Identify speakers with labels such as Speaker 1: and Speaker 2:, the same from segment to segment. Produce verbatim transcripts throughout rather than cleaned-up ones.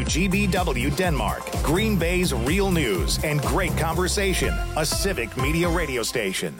Speaker 1: G B W Denmark, Green Bay's real news and great conversation. A Civic Media radio station.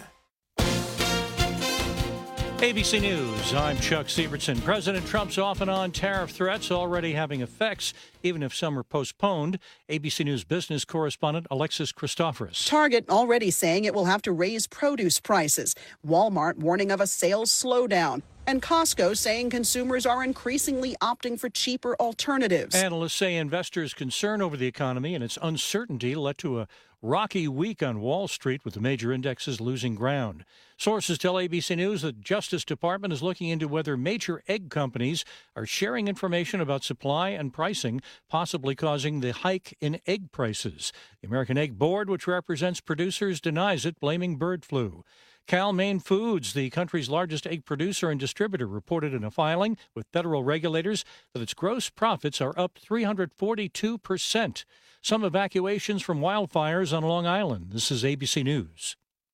Speaker 2: A B C News, I'm Chuck Sievertson. President Trump's off and on tariff threats already having effects, even if some are postponed. A B C News business correspondent Alexis Christoforous.
Speaker 3: Target already saying it will have to raise produce prices. Walmart warning of a sales slowdown. And Costco saying consumers are increasingly opting for cheaper alternatives.
Speaker 2: Analysts say investors' concern over the economy and its uncertainty led to a rocky week on Wall Street, with the major indexes losing ground. Sources tell A B C News that the Justice Department is looking into whether major egg companies are sharing information about supply and pricing, possibly causing the hike in egg prices. The American Egg Board, which represents producers, denies it, blaming bird flu. Cal-Maine Foods, the country's largest egg producer and distributor, reported in a filing with federal regulators that its gross profits are up three hundred forty-two percent. Some evacuations from wildfires on Long Island. This is A B C News.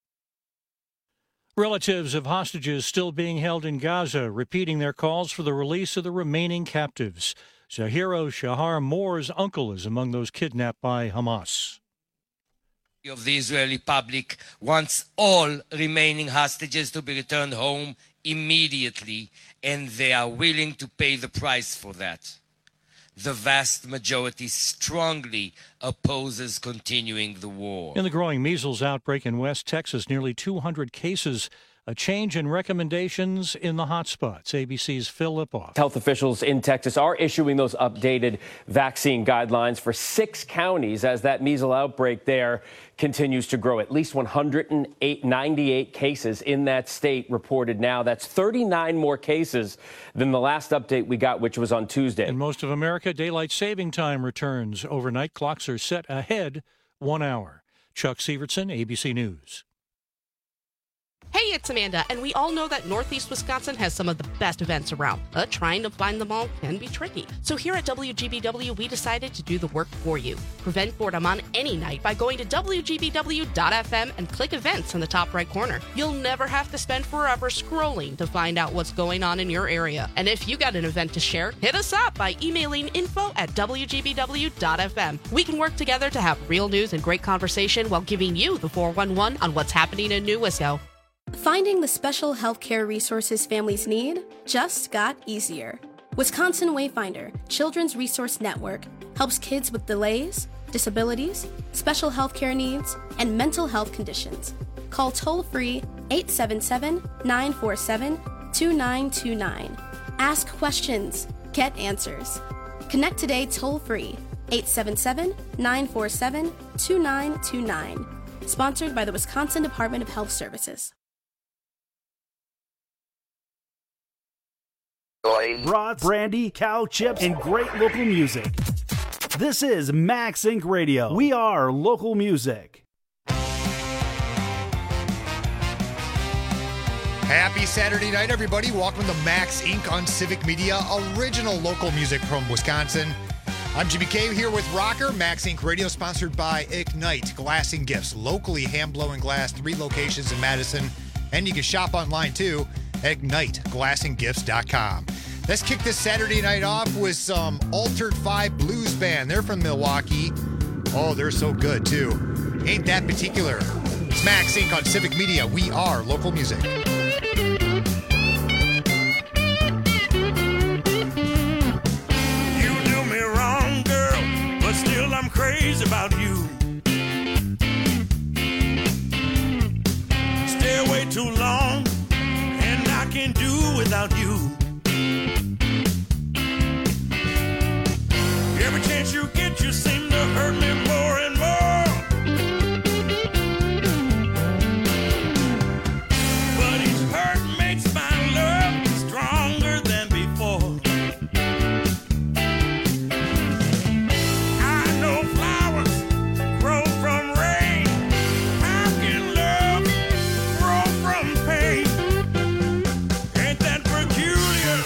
Speaker 2: Relatives of hostages still being held in Gaza repeating their calls for the release of the remaining captives. Zahiro Shahar Moore's uncle is among those kidnapped by Hamas.
Speaker 4: Of the Israeli public wants all remaining hostages to be returned home immediately, and they are willing to pay the price for that. The vast majority strongly opposes continuing the war.
Speaker 2: In the growing measles outbreak in West Texas, nearly two hundred cases. A change in recommendations in the hotspots. A B C's Phil Lipoff.
Speaker 5: Health officials in Texas are issuing those updated vaccine guidelines for six counties as that measles outbreak there continues to grow. At least one hundred ninety-eight cases in that state reported now. That's thirty-nine more cases than the last update we got, which was on Tuesday.
Speaker 2: In most of America, daylight saving time returns. Overnight clocks are set ahead one hour. Chuck Sievertson, A B C News.
Speaker 6: Hey, it's Amanda, and we all know that Northeast Wisconsin has some of the best events around, but trying to find them all can be tricky. So here at W G B W, we decided to do the work for you. Prevent boredom on any night by going to W G B W dot F M and click events in the top right corner. You'll never have to spend forever scrolling to find out what's going on in your area. And if you got an event to share, hit us up by emailing info at W G B W dot F M. We can work together to have real news and great conversation while giving you the four one one on what's happening in New Wisco.
Speaker 7: Finding the special healthcare resources families need just got easier. Wisconsin Wayfinder Children's Resource Network helps kids with delays, disabilities, special healthcare needs, and mental health conditions. Call toll-free eight seven seven, nine four seven, two nine two nine. Ask questions, get answers. Connect today toll-free eight seven seven, nine four seven, two nine two nine. Sponsored by the Wisconsin Department of Health Services.
Speaker 8: Brats, brandy, cow chips, and great local music. This is Max Incorporated. Radio. We are local music.
Speaker 9: Happy Saturday night, everybody. Welcome to Max Incorporated on Civic Media, original local music from Wisconsin. I'm Jimmy K here with Rocker. Max Incorporated Radio, sponsored by Ignite Glass and Gifts. Locally hand-blowing glass, three locations in Madison. And you can shop online, too, at ignite glass and gifts dot com. Let's kick this Saturday night off with some Altered Five Blues Band. They're from Milwaukee. Oh, they're so good, too. Ain't that particular. It's Max Incorporated on Civic Media. We are local music.
Speaker 10: You do me wrong, girl, but still I'm crazy about you. Stay away too long, and I can't do without you. Every chance you get, you seem to hurt me more and more. But each hurt makes my love stronger than before. I know flowers grow from rain. How can love grow from pain? Ain't that peculiar?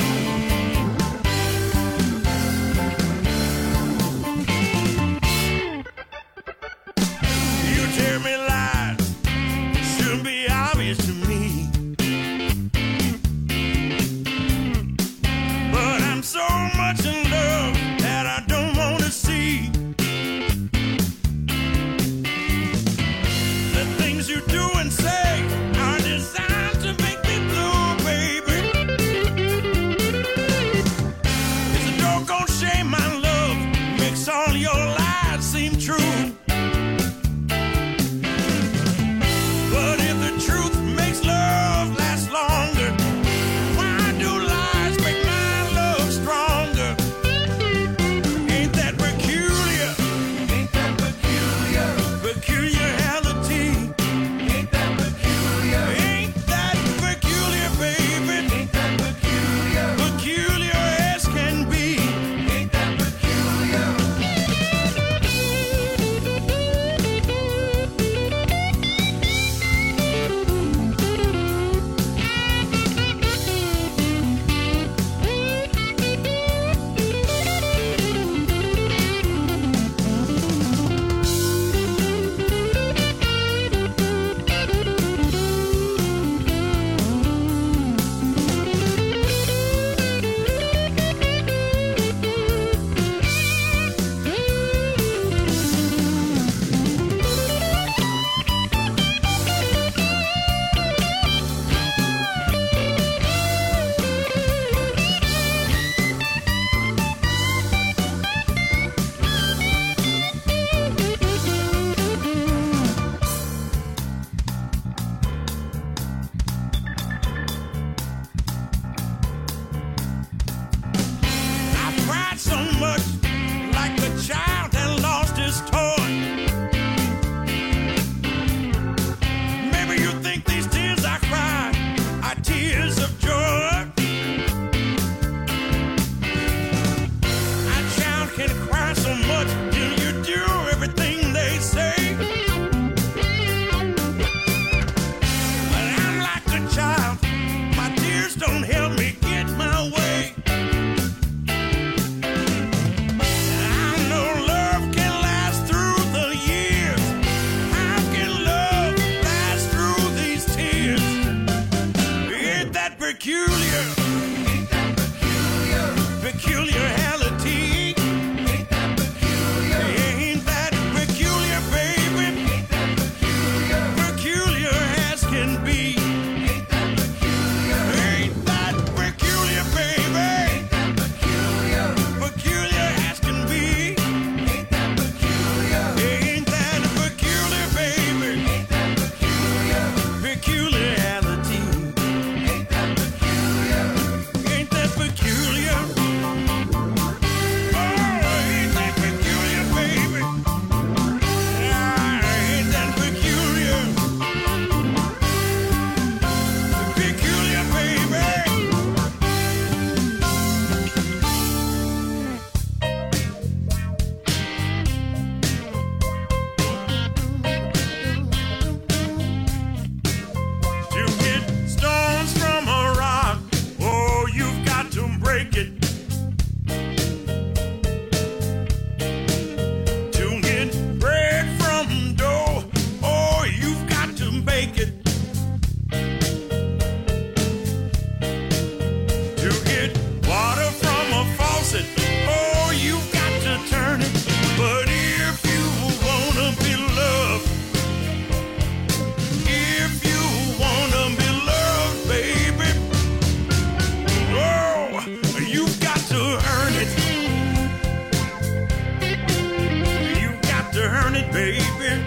Speaker 10: baby.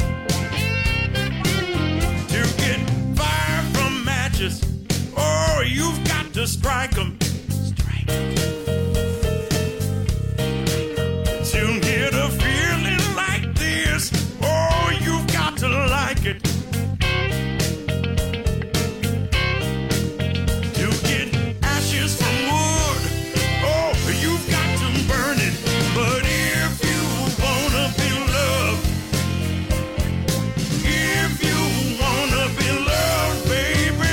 Speaker 10: To get fire from matches, oh, you've got to strike 'em. Strike 'em. To get a feeling like this, oh, you've got to like it. To get ashes from wood, oh, you've got to burn it. But if you wanna be loved, if you wanna be loved, baby,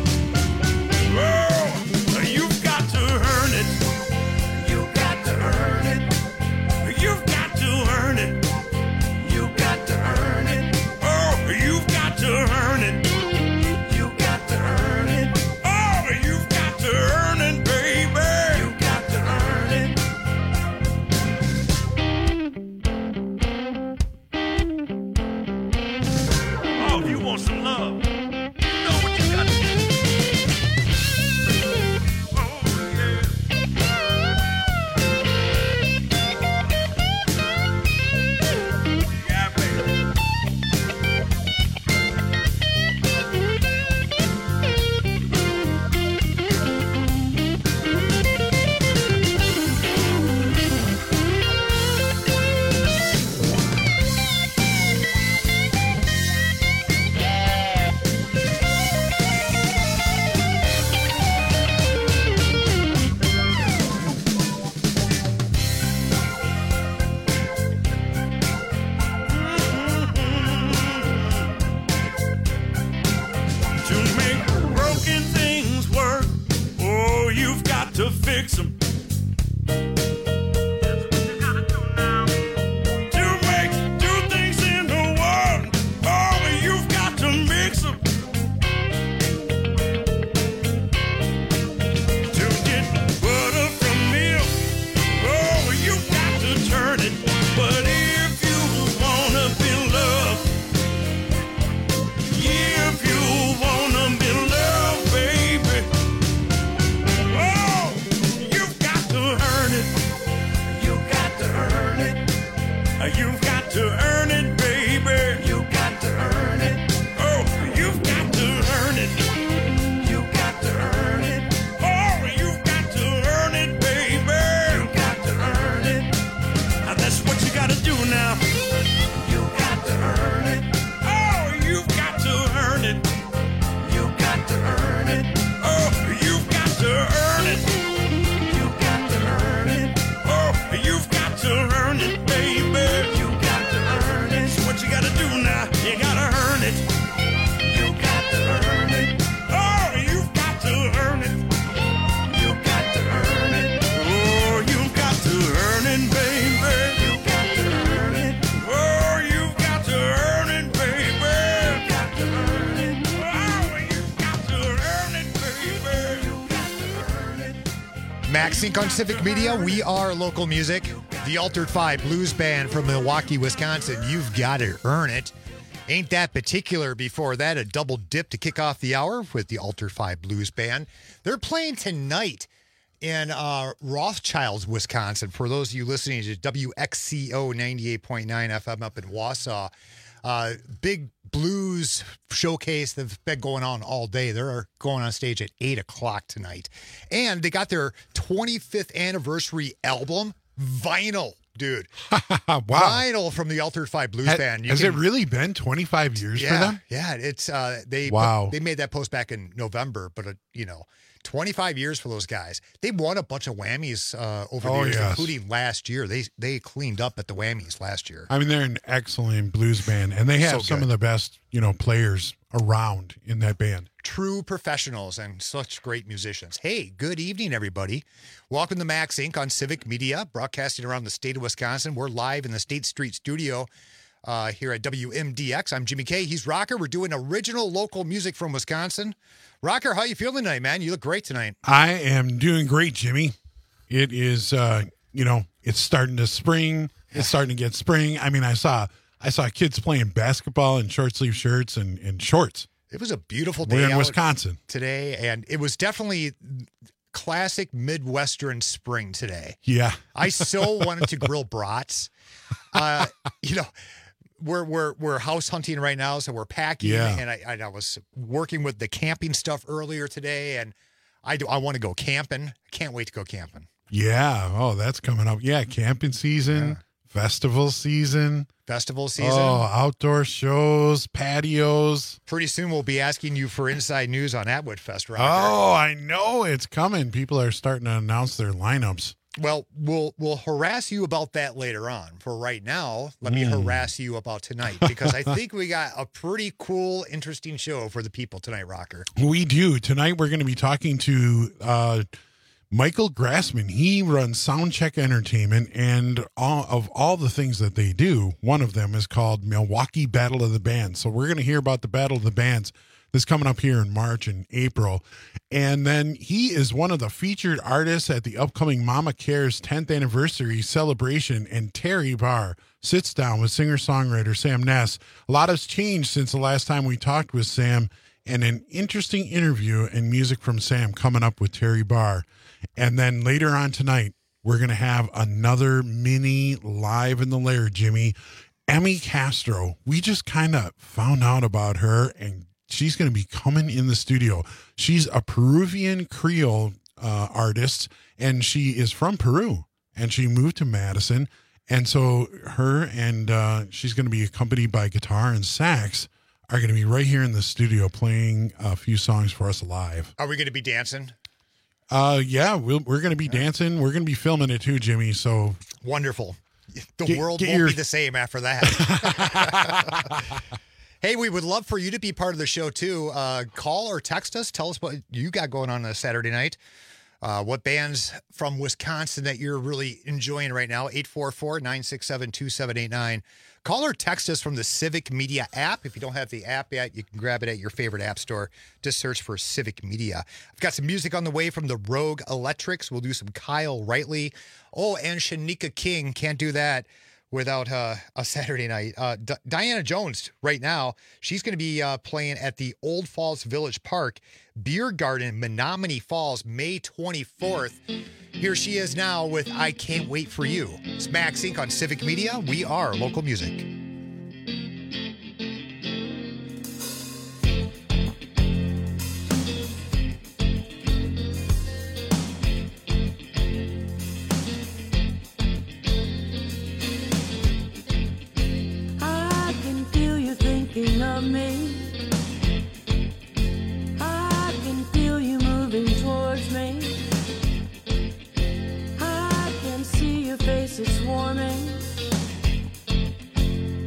Speaker 10: oh, you've got to earn it. You got to earn it. You've got to earn it. You got to earn it. Oh, you've got to earn it. You got to earn it. Oh, you've got to earn it, baby. You got to earn it. Oh, if you want some love, you know what you got to do. Oh, yeah. Yeah, baby. To make broken things work, oh, you've got to fix them. To make two things into one, oh, you've got to mix them. To get butter from milk, oh, you've got to turn it. But if you wanna be loved, if you wanna be loved, baby, oh, you've got to earn it. You got to earn it. You've got to earn it, baby. You got to earn it. Oh, you've got to earn it. You got to earn it. Oh, you've got to earn it, baby. You got to earn it. Now that's what you gotta do now. You got to earn it. Oh, you've got to earn it. You got to earn it. Oh, you've got to earn it. You got to earn it. Oh, you've got to earn it, baby. You got to earn it. So what you gotta do now? You gotta earn it. You got to earn it. Oh, you've got to earn it. You got to earn it. Oh, you've got to earn it, baby. You got to earn it. Oh, you've got to earn it, baby. You got to earn it. Oh, you've got to earn it, baby. You got to earn it.
Speaker 9: Max Inc on Civic Media. We are local music. The Altered Five Blues Band from Milwaukee, Wisconsin. You've got to earn it. Ain't That Particular. Before that, a double dip to kick off the hour with the Altered Five Blues Band. They're playing tonight in uh, Rothschilds, Wisconsin. For those of you listening to W X C O ninety-eight point nine F M up in Wausau, uh, big blues showcase that's been going on all day. They're going on stage at eight o'clock tonight. And they got their twenty-fifth anniversary album, vinyl, dude.
Speaker 11: Wow.
Speaker 9: Vinyl from the Altered Five Blues
Speaker 11: Ha-
Speaker 9: Band. You
Speaker 11: has
Speaker 9: can-
Speaker 11: it really been twenty-five years
Speaker 9: yeah,
Speaker 11: for them?
Speaker 9: Yeah, it's uh they
Speaker 11: Wow.
Speaker 9: they made that post back in November, but uh, you know, twenty-five years for those guys. They won a bunch of whammies uh, over the
Speaker 11: Oh,
Speaker 9: years,
Speaker 11: yes.
Speaker 9: including last year. They they cleaned up at the whammies last year.
Speaker 11: I mean, they're an excellent blues band, and they have
Speaker 9: So
Speaker 11: some
Speaker 9: good.
Speaker 11: of the best, you know, players around in that band.
Speaker 9: True professionals and such great musicians. Hey, good evening, everybody. Welcome to Max Incorporated on Civic Media, broadcasting around the state of Wisconsin. We're live in the State Street studio uh, here at W M D X. I'm Jimmy K. He's Rocker. We're doing original local music from Wisconsin. Rocker, how you feeling tonight, man? You look great tonight.
Speaker 11: I am doing great, Jimmy. It is, uh, you know, it's starting to spring. It's starting to get spring. I mean, I saw I saw kids playing basketball in short sleeve shirts and, and shorts.
Speaker 9: It was a beautiful day
Speaker 11: We're in
Speaker 9: out
Speaker 11: Wisconsin
Speaker 9: today, and it was definitely classic Midwestern spring today.
Speaker 11: Yeah.
Speaker 9: I so wanted to grill brats. Uh, you know, we're we're we're house hunting right now, so we're packing.
Speaker 11: Yeah.
Speaker 9: And I, I was working with the camping stuff earlier today, and I do I want to go camping. Can't wait to go camping.
Speaker 11: Yeah. Oh, that's coming up. Yeah, camping season,
Speaker 9: Yeah.
Speaker 11: festival season.
Speaker 9: Festival season.
Speaker 11: Oh, outdoor shows, patios.
Speaker 9: Pretty soon we'll be asking you for inside news on Atwood Fest, Rocker.
Speaker 11: Oh, I know it's coming. People are starting to announce their lineups.
Speaker 9: Well, we'll we'll harass you about that later on. For right now, let me
Speaker 11: Mm.
Speaker 9: harass you about tonight, because I think we got a pretty cool, interesting show for the people tonight, Rocker.
Speaker 11: We do. Tonight we're going to be talking to uh, Michael Grassman. He runs Soundcheck Entertainment, and all of all the things that they do, one of them is called Milwaukee Battle of the Bands. So we're going to hear about the Battle of the Bands. This coming up here in March and April. And then he is one of the featured artists at the upcoming Mama Cares tenth anniversary celebration. And Terry Barr sits down with singer-songwriter Sam Ness. A lot has changed since the last time we talked with Sam, and an interesting interview and music from Sam coming up with Terry Barr. And then later on tonight, we're going to have another mini Live in the Lair, Jimmy. Emmy Castro. We just kind of found out about her, and she's going to be coming in the studio. She's a Peruvian Creole uh, artist, and she is from Peru, and she moved to Madison. And so her and uh, she's going to be accompanied by guitar and sax, are going to be right here in the studio playing a few songs for us live.
Speaker 9: Are we going to be dancing?
Speaker 11: Uh, yeah, we'll, we're going to be dancing. We're going to be filming it too, Jimmy. So
Speaker 9: Wonderful. The
Speaker 11: Get-
Speaker 9: world
Speaker 11: get
Speaker 9: won't
Speaker 11: your-
Speaker 9: be the same after that. Hey, we would love for you to be part of the show, too. Uh, call or text us. Tell us what you got going on a Saturday night. Uh, what bands from Wisconsin that you're really enjoying right now. eight four four, nine six seven, two seven eight nine. Call or text us from the Civic Media app. If you don't have the app yet, you can grab it at your favorite app store. Just search for Civic Media. I've got some music on the way from the Rogue Electrics. We'll do some Kyle Rightly. Oh, and Shanika King. Can't do that without uh, a Saturday night. Uh, D- Diana Jones, right now, she's going to be uh, playing at the Old Falls Village Park Beer Garden, Menominee Falls, May twenty-fourth. Here she is now with I Can't Wait For You. It's Max Inc on Civic Media. We are local music.
Speaker 12: I can feel you thinking of me. I can feel you moving towards me. I can see your face is swarming.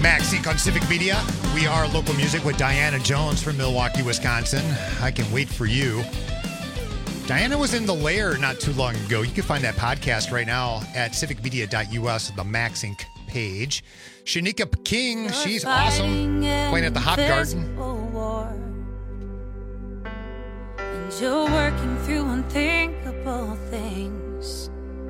Speaker 9: Max Inc on Civic Media. We are local music with Diana Jones from Milwaukee, Wisconsin. I Can Wait for You. Diana was in The Lair not too long ago. You can find that podcast right now at civic media dot u s, the Max Inc page. Shanika King, she's awesome, playing at the Hop Garden.
Speaker 12: And you're working through unthinkable things.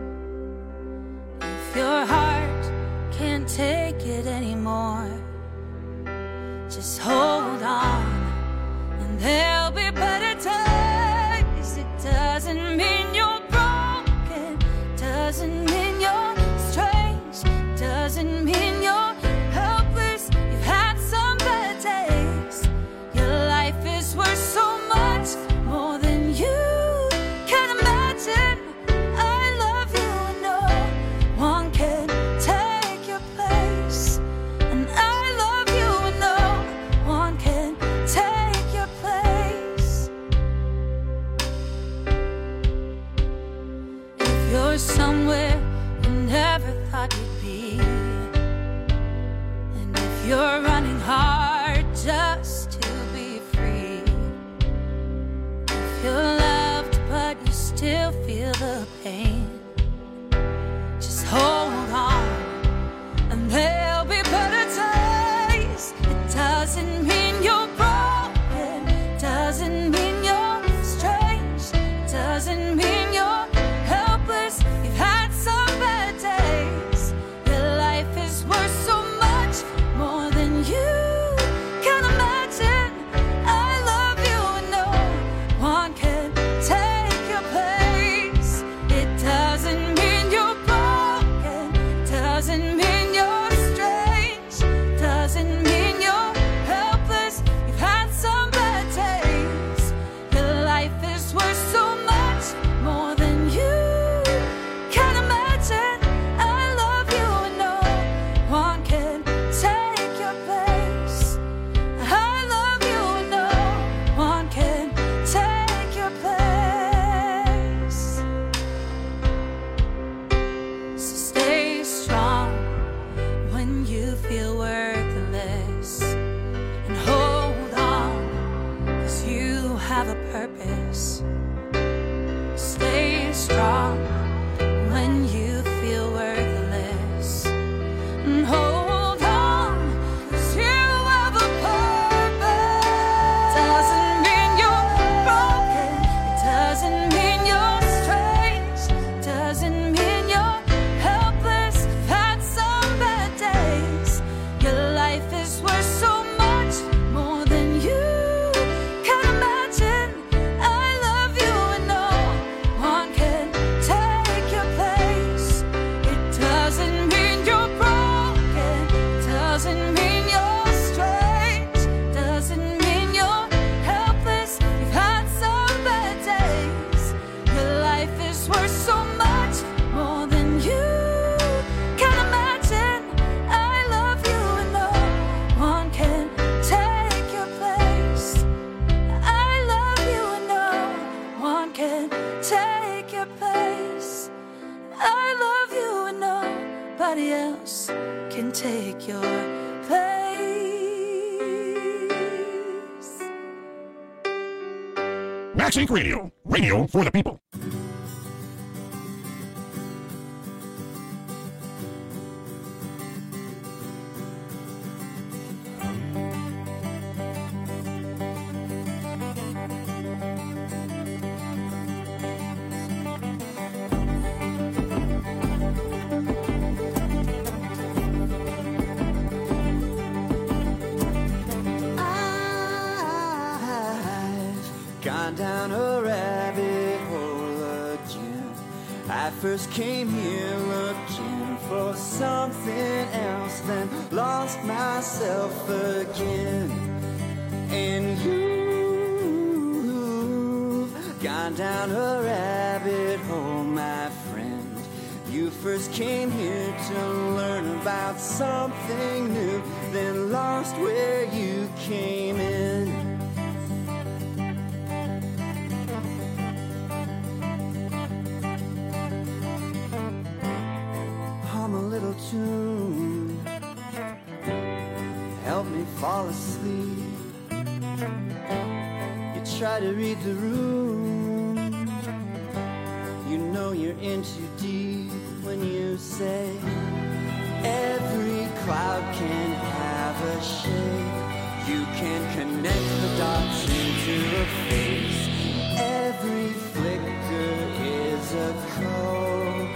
Speaker 12: If your heart can't take it anymore, just hold on, and there'll be better times. It doesn't mean you're broken, doesn't mean you're strange, doesn't mean you're helpless. You've had some bad days. Your life is worth so much more than you can imagine. I love you and no one can take your place. And I love you and no one can take your place. If you're somewhere you never thought you'd be, and if you're running hard just to be free, if you're loved but you still feel the pain, just hold on, and there'll be better days. It doesn't mean you're broken, doesn't mean you're strange, doesn't mean you're helpless. You've had some bad days. Your life is worth so much more than you can imagine. I love you and no one can take your place. It doesn't mean you're broken, doesn't mean you're strange, doesn't mean you're helpless. You've had some bad days. Your life is worth so much more than you can imagine. I love you and no one can take your place. I love you and no one can take your place. So stay strong when you feel worthless, and hold on, 'cause you have a purpose. Stay strong when you feel worthless, and hold on, 'cause you have a purpose. Doesn't mean you're broken, it doesn't mean you're strange, doesn't mean you're helpless. You've had some bad days. Your life is worth so much more than you can imagine. I love you and no one can take your place. It doesn't mean you're broken, doesn't mean you're strange, doesn't mean you're helpless. You've had some bad days. Your life is worth so much more than you can imagine. I love you and no one can take your place. I love you and no one can take your place. I love you and nobody else can take your place.
Speaker 10: Max Inc Radio. Radio for the people.
Speaker 13: I've gone down a rabbit hole again. I first came here looking for something else, then lost myself again. And you've gone down a rabbit hole, my friend. You first came here to learn about something new, then lost where you came in. Hum a little tune. help me fall asleep. You try to read the room. You know you're in too deep when you say every cloud can have a shape. You can connect the dots into a face. Every flicker is a code.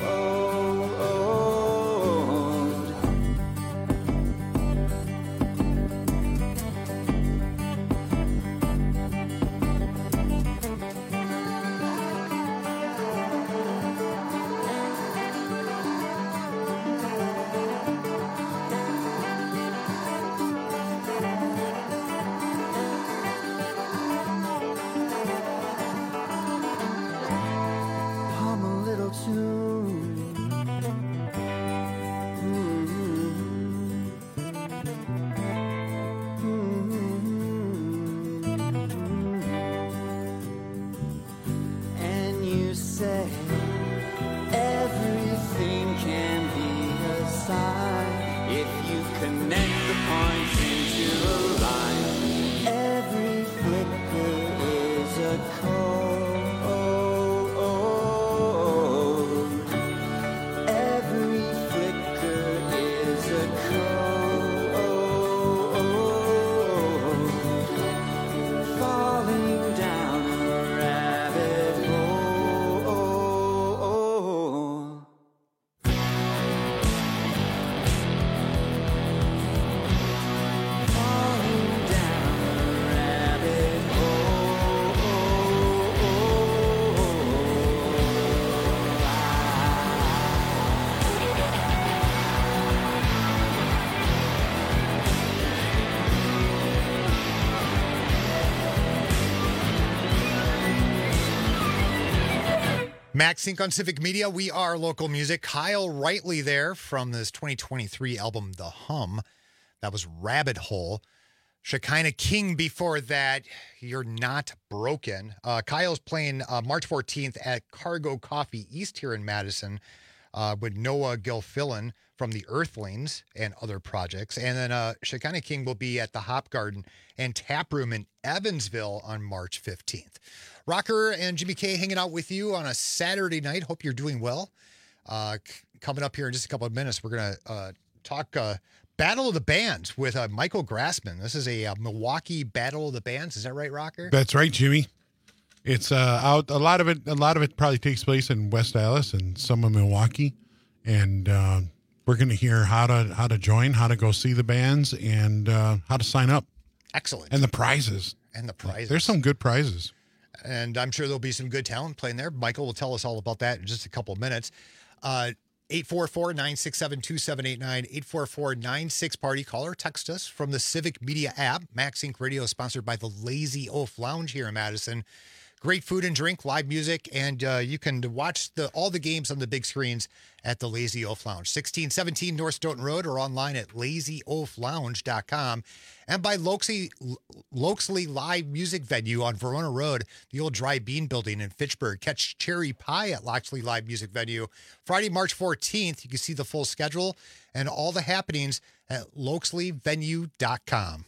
Speaker 9: Max Inc on Civic Media. We are local music. Kyle Rightly there from this twenty twenty-three album, The Hum. That was Rabbit Hole. Shekinah King before that, You're Not Broken. Uh, Kyle's playing uh, March fourteenth at Cargo Coffee East here in Madison uh, with Noah Gilfillan from the Earthlings and other projects. And then uh, Shekinah King will be at the Hop Garden and Tap Room in Evansville on March fifteenth. Rocker and Jimmy K hanging out with you on a Saturday night. Hope you're doing well. Uh, c- coming up here in just a couple of minutes, we're going to uh, talk uh, Battle of the Bands with uh, Michael Grassman. This is a uh, Milwaukee Battle of the Bands. Is that right, Rocker?
Speaker 11: That's right, Jimmy. It's uh, out. A lot of it. A lot of it probably takes place in West Allis and some of Milwaukee, and uh, we're going to hear how to how to join, how to go see the bands, and uh, how to sign up.
Speaker 9: Excellent.
Speaker 11: And the prizes.
Speaker 9: And the prizes.
Speaker 11: There's some good prizes.
Speaker 9: And I'm sure there'll be some good talent playing there. Michael will tell us all about that in just a couple of minutes. Uh, eight four four, nine six seven, two seven eight nine, eight four four, nine six party. Call or text us from the Civic Media app. Max Inc Radio is sponsored by the Lazy Oaf Lounge here in Madison. Great food and drink, live music, and uh, you can watch the all the games on the big screens at the Lazy Oaf Lounge. sixteen seventeen North Stoughton Road or online at lazy oaf lounge dot com. And by Loxley, Loxley Live Music Venue on Verona Road, the old Dry Bean Building in Fitchburg. Catch Cherry Pie at Loxley Live Music Venue. Friday, March fourteenth, you can see the full schedule and all the happenings at loxley venue dot com.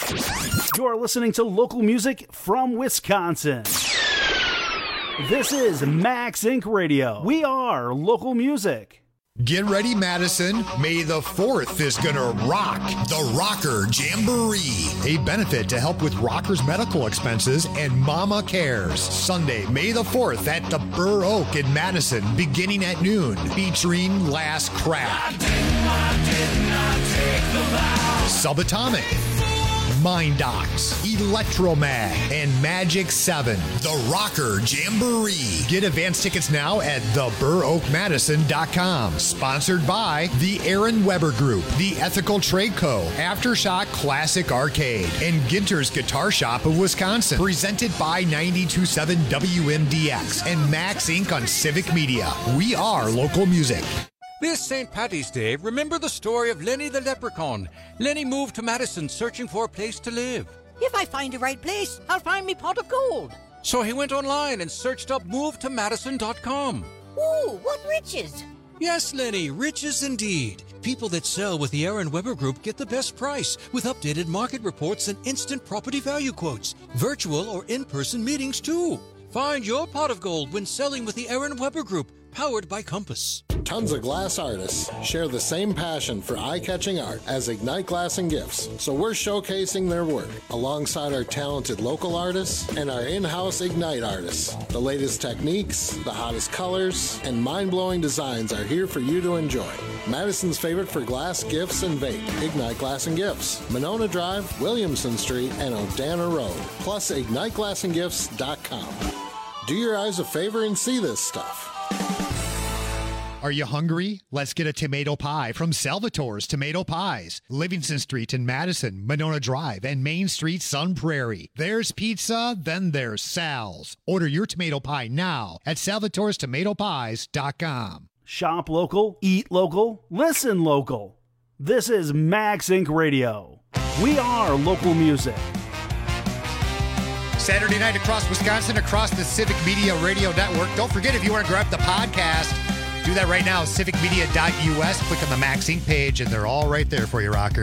Speaker 8: You're listening to local music from Wisconsin. This is Max Inc Radio. We are local music.
Speaker 9: Get ready, Madison. May the fourth is going to rock the Rocker Jamboree, a benefit to help with rockers' medical expenses and Mama Cares. Sunday, May the fourth at the Burr Oak in Madison, beginning at noon, featuring Last Crack, Subatomic, Mind Docs, Electromag, and Magic seven. The Rocker Jamboree. Get advance tickets now at the burr oak madison dot com. Sponsored by the Aaron Weber Group, the Ethical Trade Co., Aftershock Classic Arcade, and Ginter's Guitar Shop of Wisconsin. Presented by ninety-two point seven W M D X and Max Incorporated on Civic Media. We are local music.
Speaker 14: This Saint Paddy's Day, remember the story of Lenny the Leprechaun. Lenny moved to Madison searching for a place to live.
Speaker 15: If I find the right place, I'll find me pot of gold.
Speaker 14: So he went online and searched up move to madison dot com.
Speaker 15: Ooh, what riches!
Speaker 14: Yes, Lenny, riches indeed. People that sell with the Aaron Weber Group get the best price with updated market reports and instant property value quotes, virtual or in-person meetings too. Find your pot of gold when selling with the Aaron Weber Group, powered by Compass.
Speaker 16: Tons of glass artists share the same passion for eye-catching art as Ignite Glass and Gifts, so we're showcasing their work alongside our talented local artists and our in-house Ignite artists. The latest techniques, the hottest colors, and mind-blowing designs are here for you to enjoy. Madison's favorite for glass, gifts, and vape, Ignite Glass and Gifts, Monona Drive, Williamson Street, and Odana Road, plus ignite glass and gifts dot com. Do your eyes a favor and see this stuff.
Speaker 9: Are you hungry? Let's get a tomato pie from Salvatore's Tomato Pies. Livingston Street in Madison, Monona Drive, and Main Street, Sun Prairie. There's pizza, then there's Sal's. Order your tomato pie now at salvatores tomato pies dot com.
Speaker 8: Shop local, eat local, listen local. This is Max Inc Radio. We are local music.
Speaker 9: Saturday night across Wisconsin, across the Civic Media Radio Network. Don't forget, if you want to grab the podcast, do that right now, civic media dot U S. Click on the Max Inc page, and they're all right there for you, Rocker.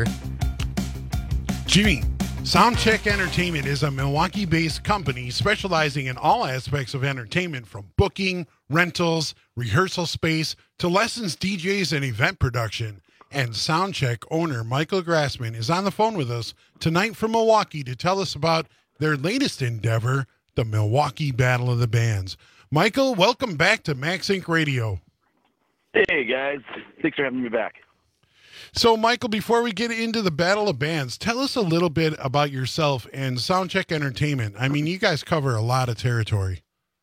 Speaker 11: Jimmy, Soundcheck Entertainment is a Milwaukee-based company specializing in all aspects of entertainment, from booking, rentals, rehearsal space, to lessons, D Js, and event production. And Soundcheck owner Michael Grassman is on the phone with us tonight from Milwaukee to tell us about their latest endeavor, the Milwaukee Battle of the Bands. Michael, welcome back to Max Inc Radio.
Speaker 17: Hey, guys. Thanks for having me back.
Speaker 11: So, Michael, before we get into the Battle of Bands, tell us a little bit about yourself and Soundcheck Entertainment. I mean, you guys cover a lot of territory.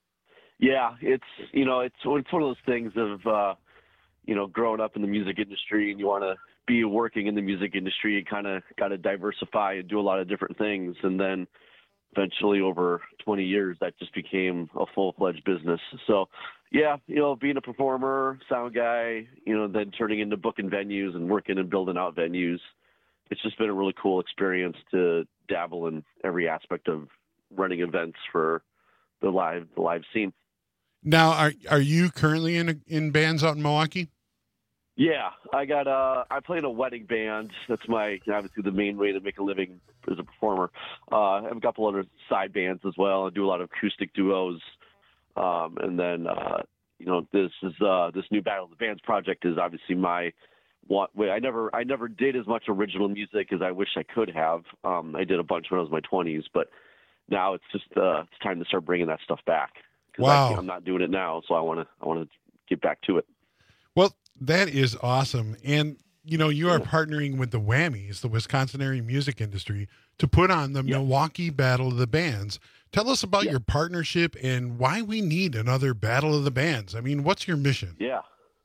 Speaker 17: Yeah, it's, you know, it's, it's one of those things of, uh, you know, growing up in the music industry, and you want to be working in the music industry, you kind of got to diversify and do a lot of different things. And then eventually, over twenty years, that just became a full-fledged business. So, yeah, you know, being a performer, sound guy, you know, then turning into booking venues and working and building out venues. It's just been a really cool experience to dabble in every aspect of running events for the live the live scene.
Speaker 11: Now, are are you currently in in bands out in Milwaukee?
Speaker 17: Yeah, I got uh I play in a wedding band. That's my obviously the main way to make a living as a performer. Uh, I have a couple other side bands as well. I do a lot of acoustic duos. Um, and then, uh, you know, this is uh, this new Battle of the Bands project is obviously my one. I never I never did as much original music as I wish I could have. Um, I did a bunch when I was in my twenties, but now it's just uh, it's time to start bringing that stuff back.
Speaker 11: Wow,
Speaker 17: I, I'm not doing it now, so I want to I want to get back to it.
Speaker 11: Well, that is awesome, and you know, you are partnering with the Whammies, the Wisconsin area music industry, to put on the yep. Milwaukee Battle of the Bands. Tell us about yep. your partnership and why we need another Battle of the Bands. I mean, what's your mission?
Speaker 17: Yeah.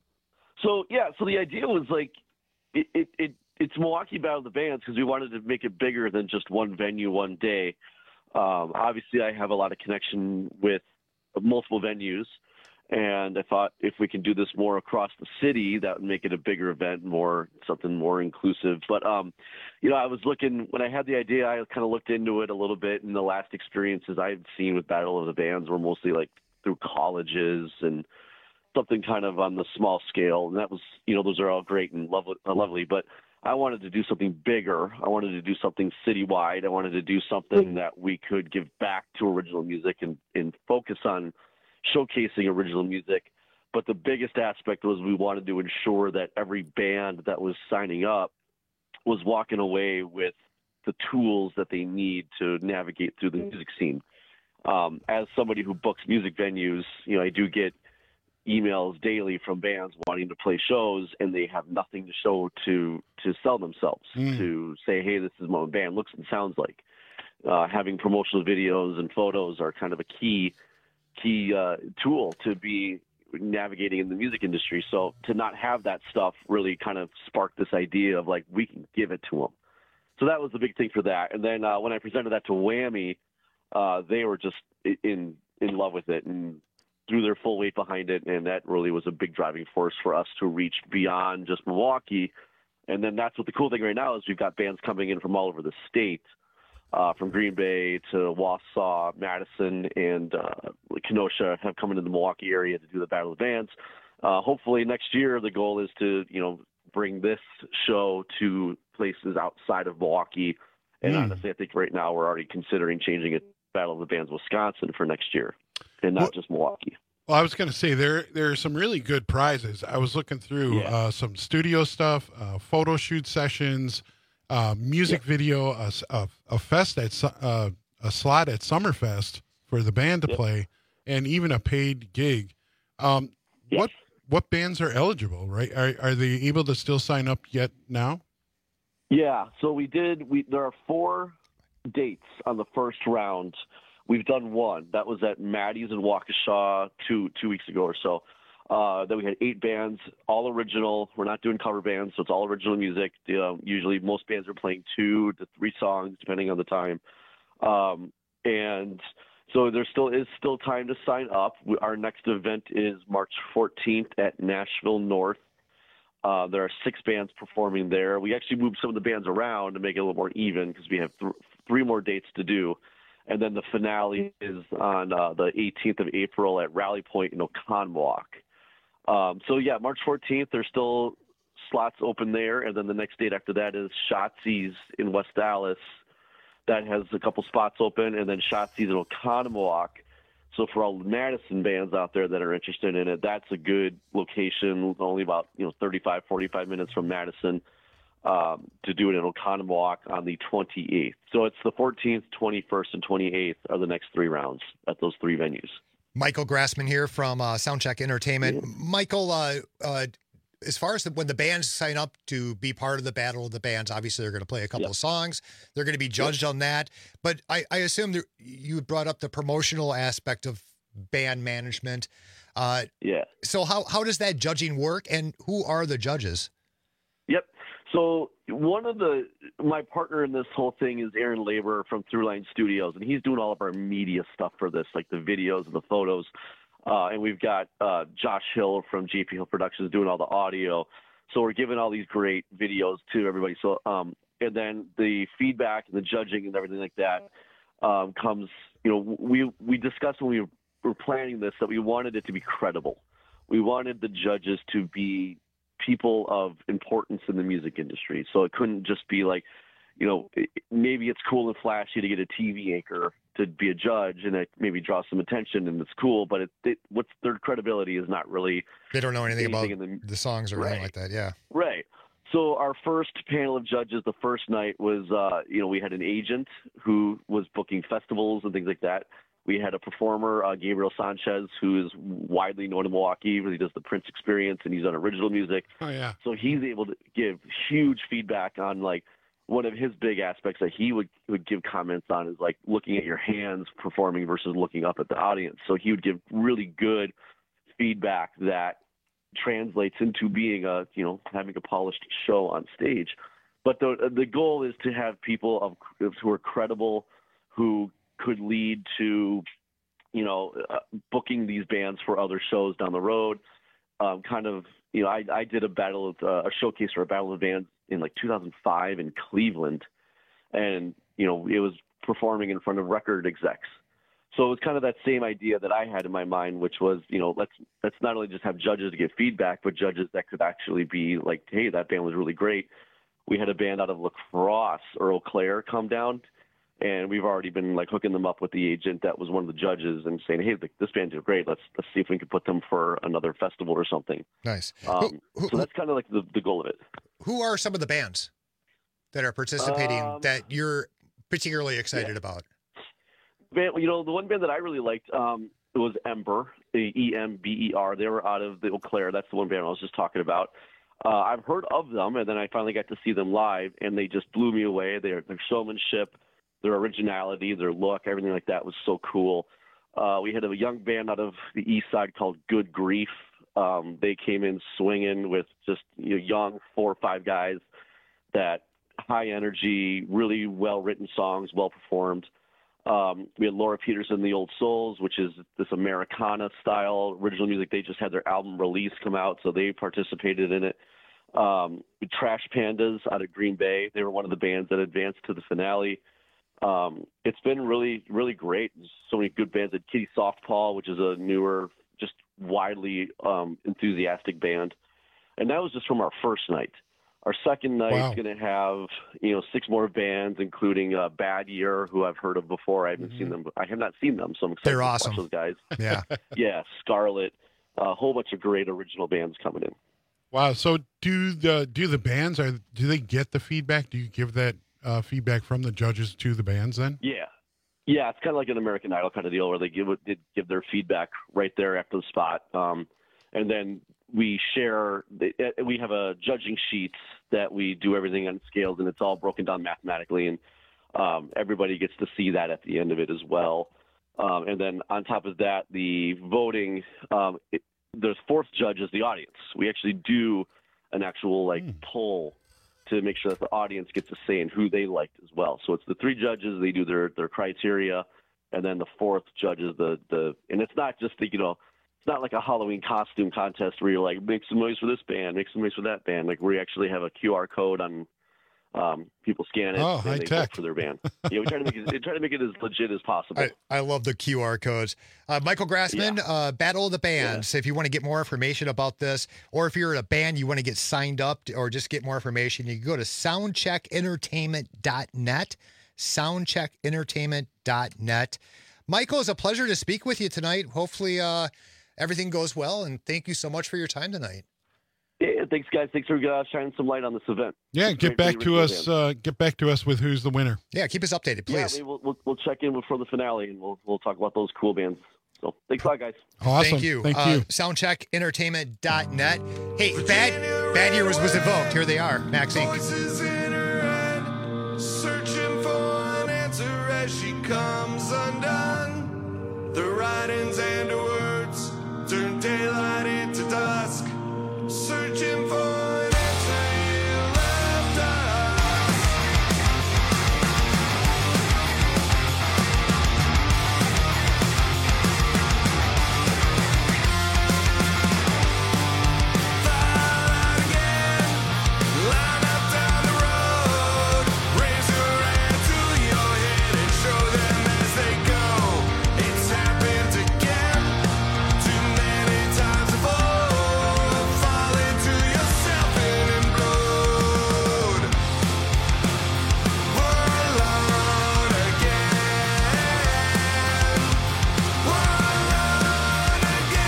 Speaker 17: So, yeah, so the idea was like, it, it, it it's Milwaukee Battle of the Bands because we wanted to make it bigger than just one venue, one day. Um, obviously, I have a lot of connection with multiple venues. And I thought if we can do this more across the city, that would make it a bigger event, more something more inclusive. But, um, you know, I was looking, when I had the idea, I kind of looked into it a little bit. And the last experiences I've seen with Battle of the Bands were mostly like through colleges and something kind of on the small scale. And that was, you know, those are all great and lovely, uh, lovely. But I wanted to do something bigger. I wanted to do something citywide. I wanted to do something that we could give back to original music and, and focus on showcasing original music. But the biggest aspect was we wanted to ensure that every band that was signing up was walking away with the tools that they need to navigate through the music scene. Um, as somebody who books music venues, you know, I do get emails daily from bands wanting to play shows, and they have nothing to show to to sell themselves, mm. to say, hey, this is what my band looks and sounds like. Uh, having promotional videos and photos are kind of a key key uh, tool to be navigating in the music industry. So to not have that stuff really kind of sparked this idea of like, we can give it to them. So that was the big thing for that. And then uh, when I presented that to Whammy, uh, they were just in, in love with it and threw their full weight behind it. And that really was a big driving force for us to reach beyond just Milwaukee. And then that's what the cool thing right now is we've got bands coming in from all over the state. Uh, from Green Bay to Wausau, Madison, and uh, Kenosha have come into the Milwaukee area to do the Battle of the Bands. Uh, hopefully next year the goal is to, you know, bring this show to places outside of Milwaukee. And
Speaker 11: Mm.
Speaker 17: honestly, I think right now we're already considering changing it to Battle of the Bands Wisconsin for next year, and not
Speaker 11: Well-
Speaker 17: just Milwaukee.
Speaker 11: Well, I was going to say there there are some really good prizes. I was looking through
Speaker 17: Yeah.
Speaker 11: uh, some studio stuff, uh, photo shoot sessions, uh, music video, a, s- a, a fest at Su- uh, a slot at Summerfest for the band to
Speaker 17: Yep.
Speaker 11: play, and even a paid gig. Um,
Speaker 17: Yes.
Speaker 11: What what bands are eligible? Right? Are are they able to still sign up yet now?
Speaker 17: Yeah, so we did. We there are four dates on the first round. We've done one. That was at Maddie's in Waukesha two two weeks ago or so. Uh, then we had eight bands, all original. We're not doing cover bands, so it's all original music. Uh, usually, most bands are playing two to three songs, depending on the time. Um, and so there still is still time to sign up. We, our next event is March fourteenth at Nashville North. Uh, there are six bands performing there. We actually moved some of the bands around to make it a little more even because we have th- three more dates to do. And then the finale is on uh, the eighteenth of April at Rally Point in Oconomowoc. Um, so, yeah, March fourteenth, there's still slots open there. And then the next date after that is Shotzi's in West Dallas. That has a couple spots open. And then Shotzi's in Oconomowoc. So for all the Madison bands out there that are interested in it, that's a good location, only about you know thirty-five, forty-five minutes from Madison, um, to do it in Oconomowoc on the twenty-eighth. So it's the fourteenth, twenty-first, and twenty-eighth are the next three rounds at those three venues.
Speaker 9: Michael Grassman here from uh, Soundcheck Entertainment. Michael, uh, uh, as far as the, when the bands sign up to be part of the Battle of the Bands, obviously they're going to play a couple
Speaker 17: Yep.
Speaker 9: of songs. They're going to be judged on that. But I, I assume that you brought up the promotional aspect of band management. Uh,
Speaker 17: Yeah.
Speaker 9: so how, how does that judging work, and who are the judges?
Speaker 17: Yep. So one of the my partner in this whole thing is Aaron Labor from Throughline Studios, and he's doing all of our media stuff for this, like the videos and the photos. Uh, and we've got uh, Josh Hill from J P Hill Productions doing all the audio. So we're giving all these great videos to everybody. So um, and then the feedback and the judging and everything like that um, comes. You know, we we discussed when we were planning this that we wanted it to be credible. We wanted the judges to be people of importance in the music industry. So it couldn't just be like, you know, it- maybe it's cool and flashy to get a T V anchor to be a judge and it maybe draws some attention and it's cool, but it, it what's their credibility is not really.
Speaker 9: They don't know anything,
Speaker 17: anything
Speaker 9: about
Speaker 17: in the,
Speaker 9: the songs or anything
Speaker 17: Right.
Speaker 9: like that. Yeah.
Speaker 17: Right. So our first panel of judges the first night was, uh, you know, we had an agent who was booking festivals and things like that. We had a performer, uh, Gabriel Sanchez, who is widely known in Milwaukee. He does the Prince Experience, and he's on original music.
Speaker 11: Oh yeah.
Speaker 17: So he's able to give huge feedback on, like, one of his big aspects that he would, would give comments on is, like, looking at your hands performing versus looking up at the audience. So he would give really good feedback that translates into being a, you know, having a polished show on stage. But the the goal is to have people of who are credible, who could lead to, you know, uh, booking these bands for other shows down the road. Um, kind of, you know, I, I did a battle of uh, a showcase for a battle of bands in like two thousand five in Cleveland, and you know, it was performing in front of record execs. So it was kind of that same idea that I had in my mind, which was, you know, let's let's not only just have judges to give feedback, but judges that could actually be like, hey, that band was really great. We had a band out of La Crosse, Earl Clare, come down, and we've already been like hooking them up with the agent that was one of the judges and saying, hey, this band did great. Let's let's see if we can put them for another festival or something.
Speaker 9: Nice.
Speaker 17: Um,
Speaker 9: Who- who-
Speaker 17: so that's kind of like the, the goal of it.
Speaker 9: Who are some of the bands that are participating
Speaker 17: Um,
Speaker 9: that you're particularly excited
Speaker 17: yeah.
Speaker 9: about?
Speaker 17: Band, you know, the one band that I really liked um, it was Ember, E M B E R. They were out of the Eau Claire. That's the one band I was just talking about. Uh, I've heard of them, and then I finally got to see them live, and they just blew me away. Their their showmanship, their originality, their look, everything like that was so cool. Uh, we had a young band out of the east side called Good Grief. Um, they came in swinging with just you know, young four or five guys that high energy, really well written songs, well performed. Um, we had Laura Peterson, The Old Souls, which is this Americana style original music. They just had their album release come out, so they participated in it. Um, Trash Pandas out of Green Bay. They were one of the bands that advanced to the finale. Um, it's been really, really great. There's so many good bands. At Kitty Softpaw, which is a newer, just widely um, enthusiastic band. and that was just from our first night. Our second night
Speaker 11: Wow.
Speaker 17: is going to have, you know, six more bands, including uh, Bad Year, who I've heard of before. I haven't
Speaker 9: Mm-hmm.
Speaker 17: seen them. I have not seen them, so I'm excited
Speaker 9: They're
Speaker 17: to
Speaker 9: awesome.
Speaker 17: watch those guys.
Speaker 9: Yeah.
Speaker 17: Yeah, Scarlet, a whole bunch of great original bands coming in.
Speaker 11: Wow. So do the do the bands are do they get the feedback? Do you give that uh, feedback from the judges to the bands then?
Speaker 17: Yeah. Yeah, it's kind of like an American Idol kind of deal where they give it, they give their feedback right there after the spot. Um, and then we share, we have a judging sheet that we do everything on scales, and it's all broken down mathematically, and um, everybody gets to see that at the end of it as well. Um, and then on top of that, the voting, um, it, the fourth judge is the audience. We actually do an actual like poll to make sure that the audience gets a say in who they liked as well. So it's the three judges, they do their, their criteria, and then the fourth judge is the, the, and it's not just the, you know, it's not like a Halloween costume contest where you're like, make some noise for this band, make some noise for that band. Like we actually have a Q R code on, um, people scan it
Speaker 11: Oh,
Speaker 17: and
Speaker 11: high
Speaker 17: they
Speaker 11: tech.
Speaker 17: vote for their band. Yeah, we try to make it, we try to make it as legit as possible.
Speaker 9: I, I love the Q R codes. Uh, Michael Grassman, uh, Battle of the Bands. If you want to get more information about this, or if you're in a band, you want to get signed up to, or just get more information, you can go to soundcheck entertainment dot net. soundcheck entertainment dot net. Michael, it's a pleasure to speak with you tonight. Hopefully uh, everything goes well, and thank you so much for your time tonight.
Speaker 17: Yeah, thanks, guys. Thanks for uh, shining some light on this event.
Speaker 11: Yeah,
Speaker 17: It's
Speaker 11: get
Speaker 17: great
Speaker 11: back
Speaker 17: for
Speaker 11: to
Speaker 17: the
Speaker 11: us.
Speaker 17: original
Speaker 11: Uh, get back to us with who's the winner.
Speaker 9: Yeah, keep us updated,
Speaker 17: band. Yeah,
Speaker 9: please.
Speaker 17: maybe we'll, we'll, we'll check in before the finale, and we'll we'll talk about those cool bands. So thanks a lot, guys.
Speaker 11: Awesome.
Speaker 9: Thank you.
Speaker 11: Thank
Speaker 9: uh,
Speaker 11: you.
Speaker 9: soundcheck entertainment dot net. Hey, Bad Bad Year was, was invoked. Here they are, Max Incorporated.
Speaker 10: Voices in her head, searching for an answer as she comes undone. The writings and her words turn daylight into dusk, searching for an answer you left us. Fire again, line up down the road, raise your hand to your head and show them as they go. It's happened again, too many times before. Fall into yourself and implode. We're alone again. We're alone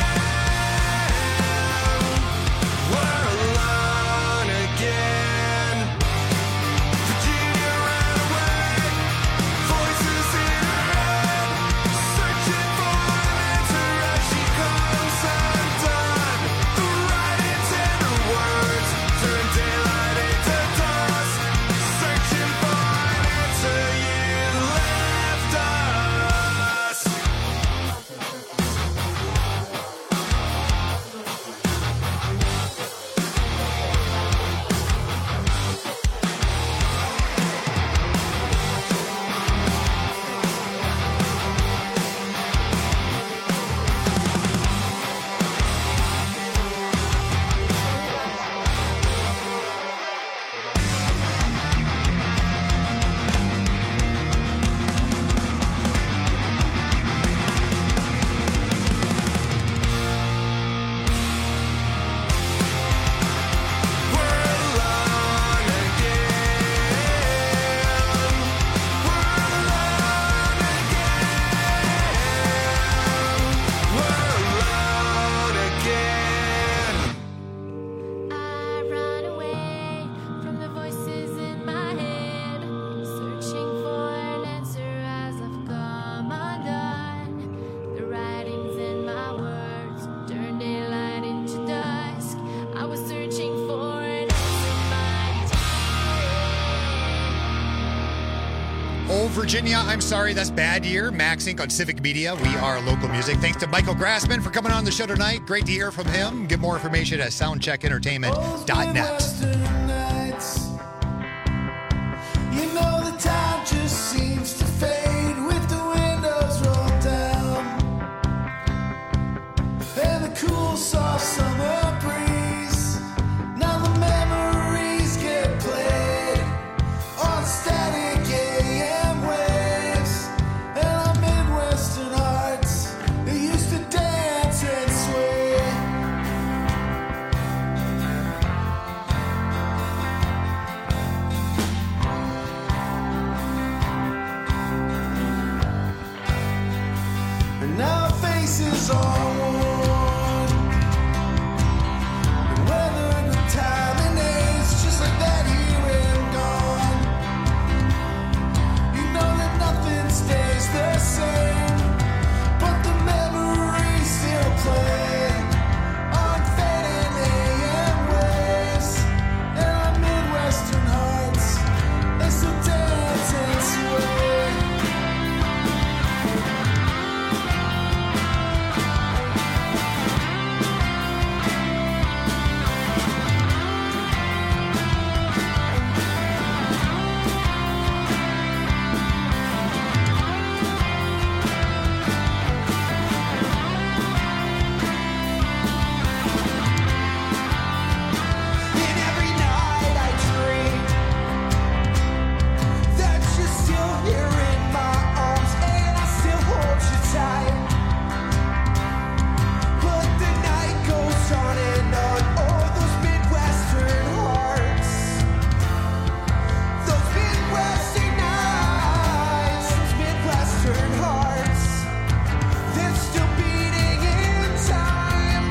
Speaker 10: again. We're alone again. Virginia ran away, voices in her head, searching for an answer as she comes undone. The writings and her words turn daylight into dusk, searching for an answer you left us.
Speaker 12: I run away from the voices in my head, searching for an answer as I've come undone. The writings in my words turn daylight into dusk. I was searching for an answer my
Speaker 9: Oh, Virginia, I'm sorry. That's Bad Year. Max Incorporated on Civic Media. We are local music. Thanks to Michael Grassman for coming on the show tonight. Great to hear from him. Get more information at soundcheck entertainment dot net.
Speaker 10: You know the time just seems to fade with the windows rolled down and the cool soft summer breeze. Now the memories get played on static A M waves, and our Midwestern hearts they used to dance and sway. and our faces are worn. The weather, the time and age, just like that here and gone. You know that nothing stays the same, but the memories still play on fading A M waves, and our Midwestern hearts, they still dance and sway. And every night I dream that you're still here in my arms, and I still hold you tight. But the night goes on and on. Oh, those Midwestern hearts, those Midwestern nights, those Midwestern hearts, they're still beating in time.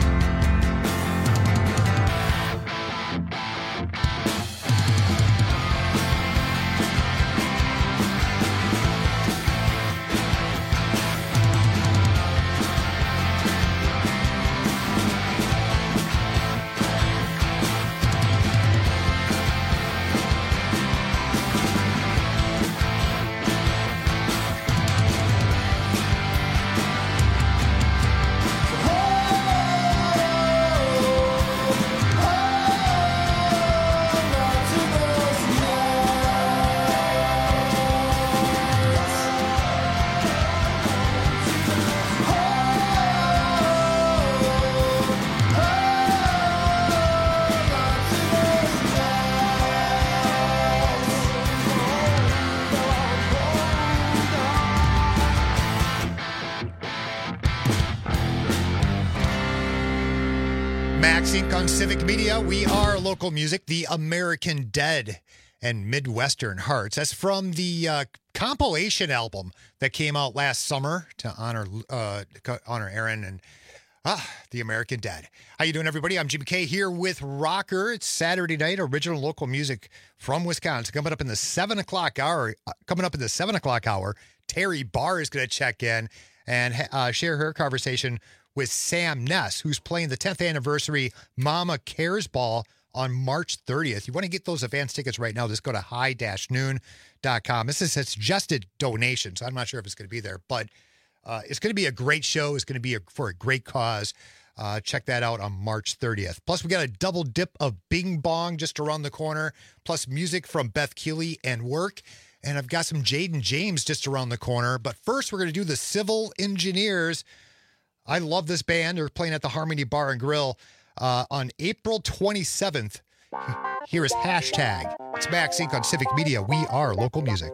Speaker 9: Max Incorporated on Civic Media. We are local music, The American Dead and Midwestern Hearts. That's from the uh, compilation album that came out last summer to honor uh, to honor Aaron and ah, The American Dead. How you doing, everybody? I'm Jimmy K here with Rocker. It's Saturday night, original local music from Wisconsin. Coming up in the seven o'clock hour. Uh, coming up in the seven o'clock hour, Terry Barr is going to check in and uh, share her conversation with Sam Ness, who's playing the tenth anniversary Mama Cares Ball on March thirtieth. You want to get those advance tickets right now, just go to high dash noon dot com. This is a suggested donation, so I'm not sure if it's going to be there, but uh, it's going to be a great show. It's going to be a, for a great cause. Uh, check that out on March thirtieth. Plus, we got a double dip of Bing Bong just around the corner, plus music from Beth Keeley and Work. And I've got some Jaden James just around the corner. But first, we're going to do the Civil Engineers. I love this band. They're playing at the Harmony Bar and Grill uh, on April twenty-seventh. Here is Hashtag. It's Max Incorporated on Civic Media. We are local music.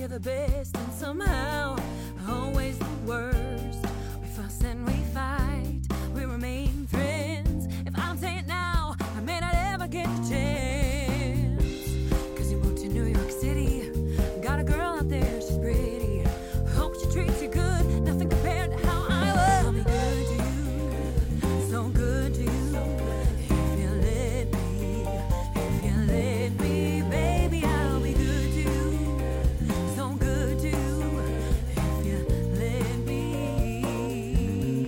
Speaker 12: we're the best, and somehow always the worst. We fuss and we fight, we remain friends. If I'm saying now, I may not ever get the chance. Cause you moved to New York City, got a girl out there, she's pretty. Hope she treats you good, nothing compared to how I was. I'll be good to you, so good to you. If you let me, if you let me, baby, I'll be good to you, so good to you. If you let me,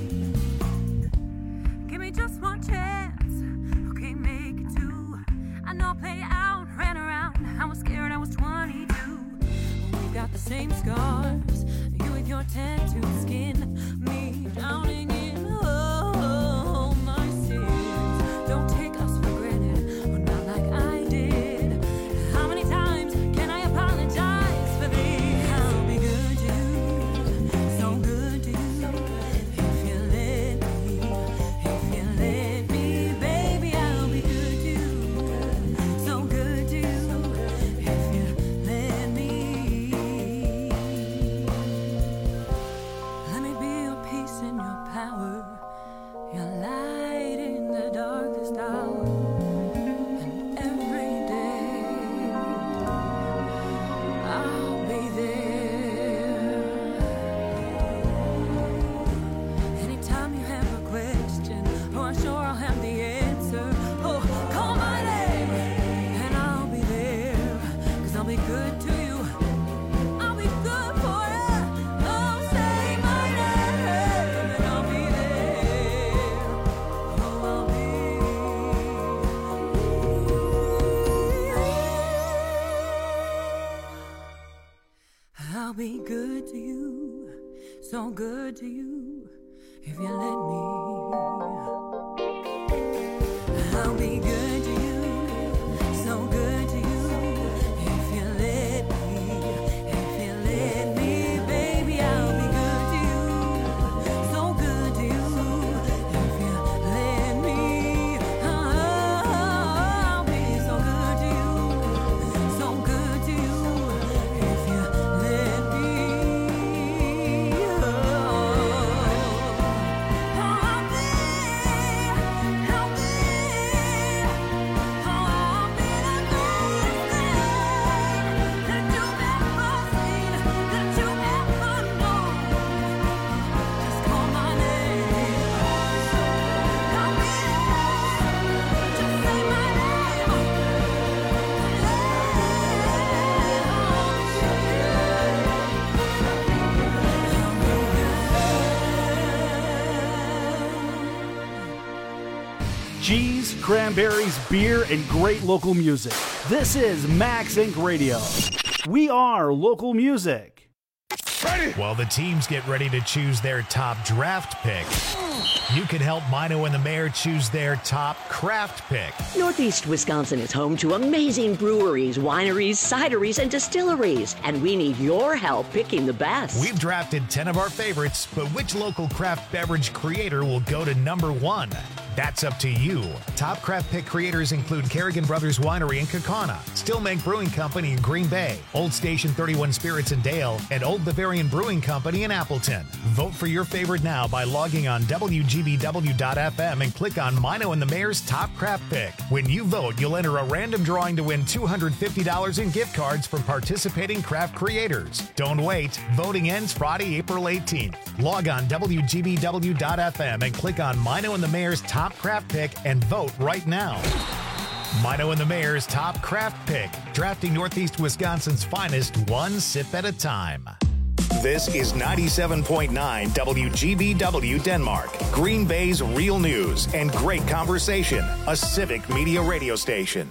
Speaker 12: give me just one chance, okay, make it two. I know I played out, ran around, I was scared, I was twenty-two. We got the same scars, you with your tattooed skin, me drowning in oh, my sins. Don't take us for granted, but not like I did. How many times can I apologize for this? I'll be good to you, so good to you. If you let me, if you let me, baby, I'll be good to you, so good to you. If you let me, let me be your peace and your power, your light in the darkest hour. And every day I'll be there. Anytime you have a question, oh, I'm sure I'll have the answer. Oh, call my name and I'll be there. Cause I'll be good to you, I'll be good for you. Oh, say my name and I'll be there. Oh, I'll be. I'll be good to you, so good to you. If you let me, I'll be good to you, so good to you. If you let me, if you let me, baby, I'll be good to you, so good to you. If you let me, I'll be so good to you, so good to you. If you let me, oh, I'll be, I'll be, I'll be the greatest thing that you've ever seen, that you've ever known. Just call my name. I'll be there. Just say my
Speaker 8: Cheese, cranberries, beer, and great local music. This is Max Inc Radio. We are local music.
Speaker 1: While the teams get ready to choose their top draft pick, you can help Mino and the Mayor choose their top craft pick.
Speaker 18: Northeast Wisconsin is home to amazing breweries, wineries, cideries, and distilleries, and we need your help picking the best.
Speaker 1: We've drafted ten of our favorites, but which local craft beverage creator will go to number one? That's up to you. Top craft pick creators include Kerrigan Brothers Winery in Kaukauna, Stillmank Brewing Company in Green Bay, Old Station thirty-one Spirits in Dale, and Old Bavarian Brewing Company in Appleton. Vote for your favorite now by logging on W G B W dot F M and click on Mino and the Mayor's Top Craft Pick. When you vote, you'll enter a random drawing to win two hundred fifty dollars in gift cards from participating craft creators. Don't wait. Voting ends Friday, April eighteenth. Log on W G B W dot F M and click on Mino and the Mayor's Top Craft Pick and vote right now. Mino and the Mayor's Top Craft Pick, drafting Northeast Wisconsin's finest one sip at a time. This is ninety-seven point nine W G B W Denmark, Green Bay's real news and great conversation, a civic media radio station.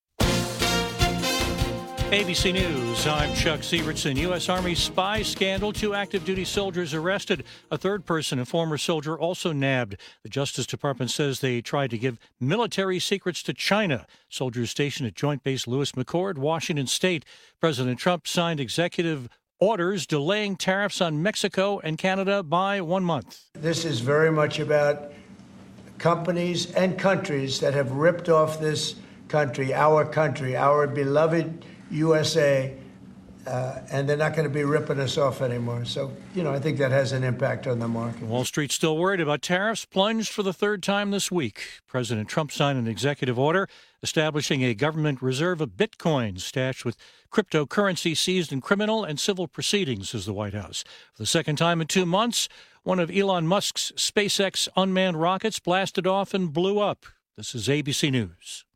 Speaker 2: A B C News, I'm Chuck Sievertson. U S. Army spy scandal. Two active duty soldiers arrested. A third person, a former soldier, also nabbed. The Justice Department says they tried to give military secrets to China. Soldiers stationed at Joint Base Lewis McChord, Washington State. President Trump signed executive orders delaying tariffs on Mexico and Canada by one month.
Speaker 19: This is very much about companies and countries that have ripped off this country, our country, our beloved U S A, uh, and they're not going to be ripping us off anymore. So, you know, I think that has an impact on the market.
Speaker 2: Wall Street's still worried about tariffs, plunged for the third time this week. President Trump signed an executive order establishing a government reserve of bitcoins stashed with cryptocurrency seized in criminal and civil proceedings, says the White House. For the second time in two months, one of Elon Musk's SpaceX unmanned rockets blasted off and blew up. This is A B C News.